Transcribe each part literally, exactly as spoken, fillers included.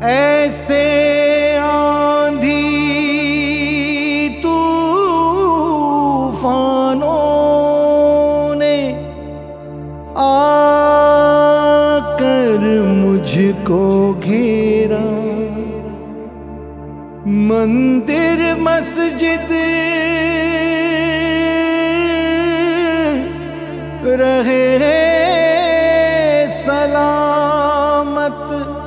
ऐसे आंधी तूफानों ने आकर मुझको घेरा, मंदिर मस्जिद रहे सलामत,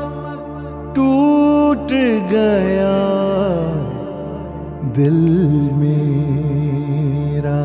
टूट गया दिल मेरा।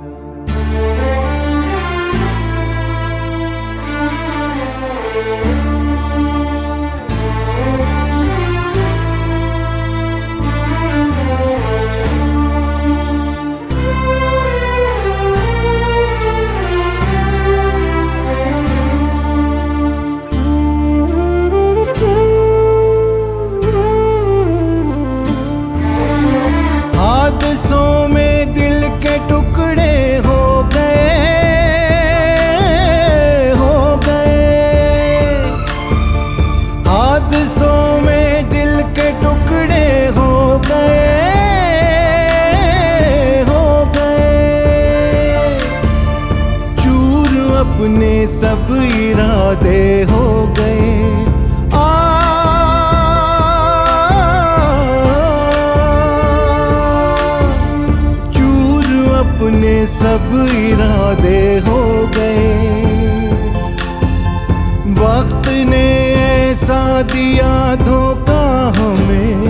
हादसों में दिल के टुकड़े हो गए, हो गए। हादसों में दिल के टुकड़े हो गए, हो गए। चूर अपने सब इरादे हो गए। अपने सब इरादे हो गए। वक्त ने ऐसा दिया धोखा हमें,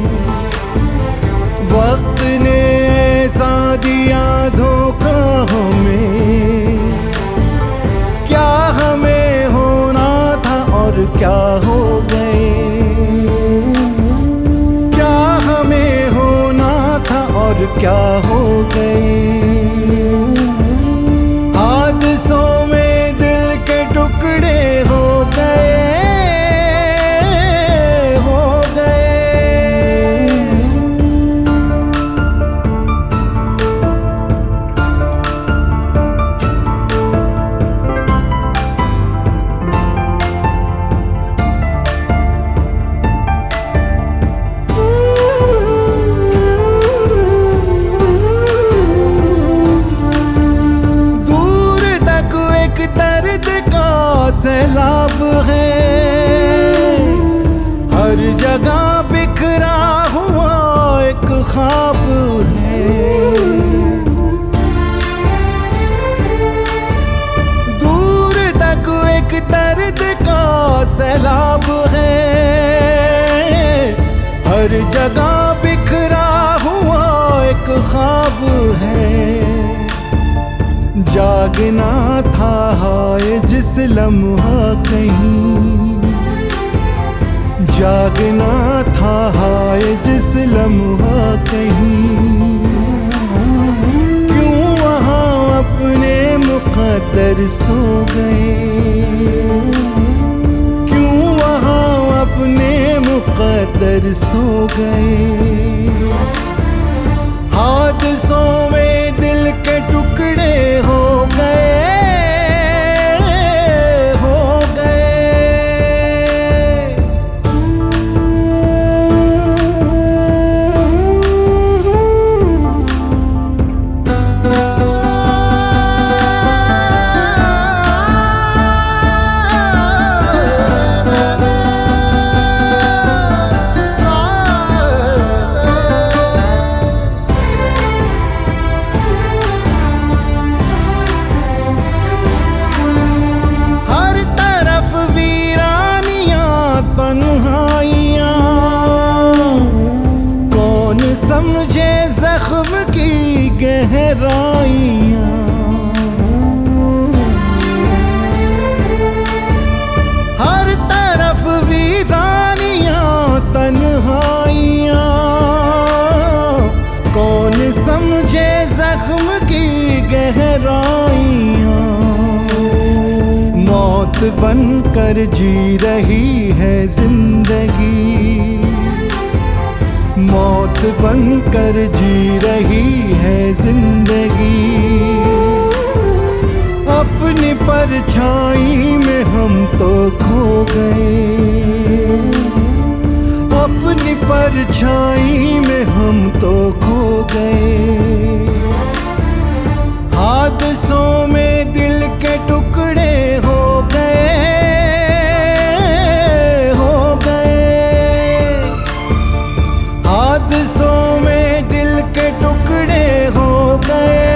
वक्त ने ऐसा दिया धोखा हमें। क्या हमें होना था और क्या हो गए, क्या हमें होना था और क्या हो गए। हादसों में दिल के टुकड़े हो गए, हो गए। सैलाब है, हर जगह बिखरा हुआ एक ख्वाब है। दूर तक एक दर्द का सैलाब है, हर जगह बिखरा हुआ एक ख्वाब है। जागना था हाय जिस लम्हा कहीं, जागना था हाय जिस लम्हा कहीं। क्यों वहाँ अपने मुक़द्दर सो गए, क्यों वहाँ अपने मुक़द्दर सो गए। हादसों में दिल के टुकड़े हो गए, हो गए। समझे जख्म की गहराइयाँ, हर तरफ वीरानियाँ तन्हाइयाँ। कौन समझे जख्म की गहराइयाँ। मौत बनकर जी रही है जिंदगी, मौत बनकर जी रही है जिंदगी। अपनी परछाई में हम तो खो गए, परछाई में हम तो खो गए। हादसों में दिल के टुकड़े हो गए, हो गए। हादसों में दिल के टुकड़े हो गए,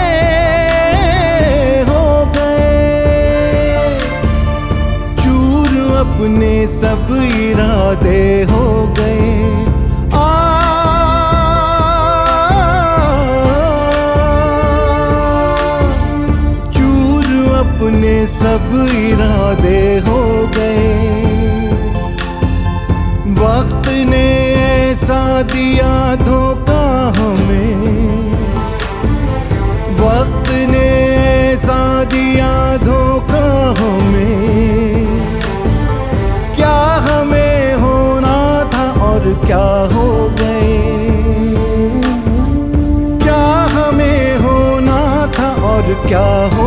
हो गए। चूर अपने सब इरादे हो गए। अपने सब इरादे हो गए। वक्त ने ऐसा दिया धोखा हमें, वक्त ने ऐसा दिया धोखा हमें। क्या हमें होना था और क्या हो गए, क्या हमें होना था और क्या हो